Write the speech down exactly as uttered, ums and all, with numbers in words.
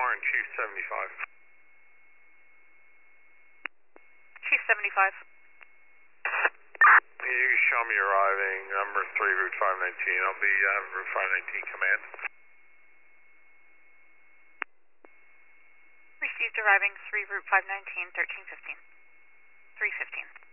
and Chief seventy-five. Chief seventy-five. You can show me arriving number three, Route five nineteen. I'll be uh, Route five nineteen command. Received arriving three, Route five nineteen, thirteen fifteen. three fifteen.